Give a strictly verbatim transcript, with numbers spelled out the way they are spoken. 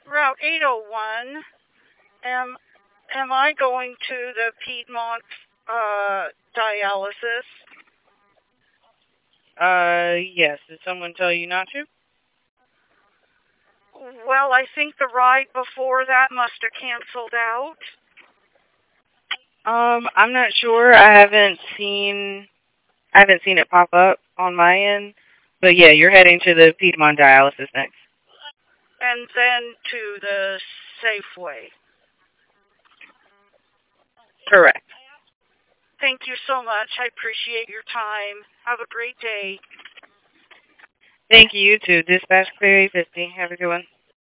Route eight oh one. Am am I going to the Piedmont uh dialysis? Uh, yes. Did someone tell you not to? Well, I think the ride before that must have canceled out. Um, I'm not sure. I haven't seen I haven't seen it pop up on my end. But yeah, you're heading to the Piedmont dialysis next. And then to the Safeway. Correct. Thank you so much. I appreciate your time. Have a great day. Thank you to Dispatch Clear eight fifty. Have a good one.